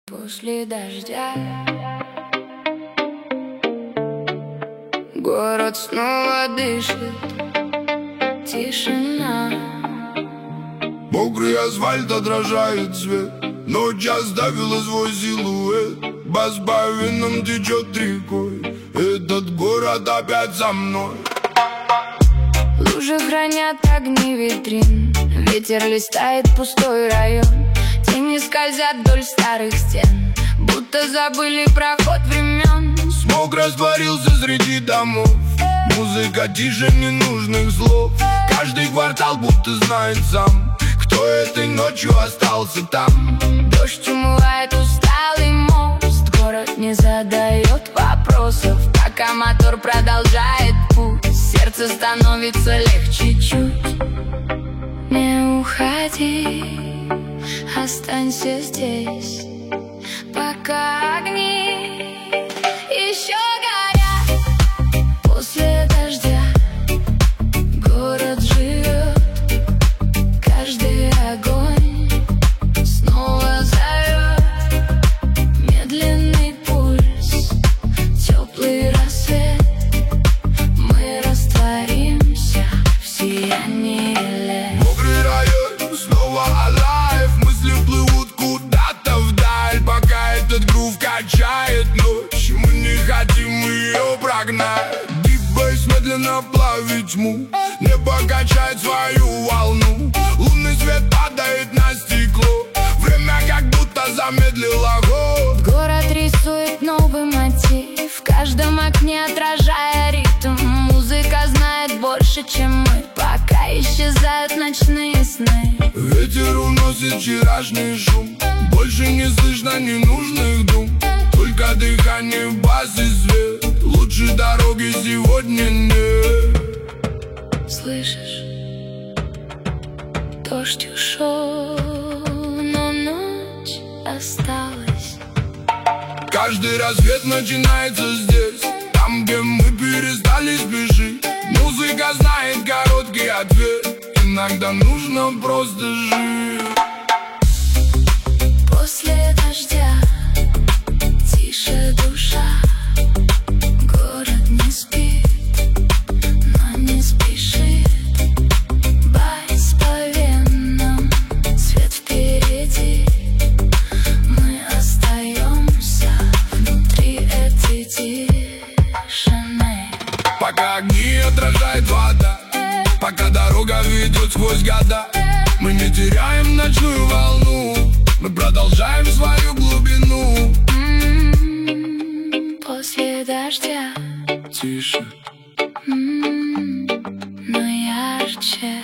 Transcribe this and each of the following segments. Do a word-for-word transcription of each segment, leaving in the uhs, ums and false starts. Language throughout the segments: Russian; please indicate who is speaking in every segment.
Speaker 1: После дождя город снова дышит, тишина.
Speaker 2: Мокрый асфальт отражает свет, ночь оставила свой силуэт. Бас по венам течет рекой, этот город опять со мной.
Speaker 1: Лужи хранят огни витрин, ветер листает пустой район. Тени скользят вдоль старых стен, будто забыли про ход времен.
Speaker 2: Смог растворился среди домов, музыка тише ненужных слов. Каждый квартал будто знает сам, кто этой ночью остался там.
Speaker 1: Дождь умывает усталый мост, город не задает вопросов, пока мотор продолжает путь. Сердце становится легче чуть. Не уходи, останься здесь, пока огни еще горят. После дождя город живет, каждый огонь снова зовет. Медленный пульс, теплый рассвет, мы растворимся в сиянии лет.
Speaker 2: Мокрый район снова alive, мысли плывут куда-то вдаль, пока этот грув качает ночь. Мы не хотим ее прогнать. Deep bass медленно плавит тьму, небо качает свою волну. Лунный свет падает на стекло, время как будто замедлило ход.
Speaker 1: Город рисует новый мотив, в каждом окне отражая ритм. Музыка знает больше, чем мы, пока исчезают ночные сны.
Speaker 2: Ветер уносит вчерашний шум, больше не слышно ненужных дум. Только дыхание, бас и свет, лучше дороги сегодня нет.
Speaker 1: Слышишь? Дождь ушел, но ночь осталась.
Speaker 2: Каждый рассвет начинается здесь, там, где мы перестали спешить. Музыка знает короткий ответ, иногда нужно просто жить.
Speaker 1: После дождя тише душа, город не спит, но не спешит. Байс по венам, свет впереди, мы остаемся внутри этой тишины.
Speaker 2: Пока огни отражает вода, пока дорога ведет сквозь года, мы не теряем ночную волну, мы продолжаем свою глубину.
Speaker 1: М-м-м, после дождя
Speaker 2: Тише,
Speaker 1: м-м, но ярче.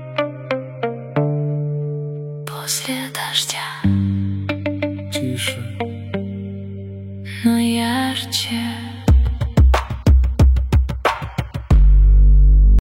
Speaker 2: тише.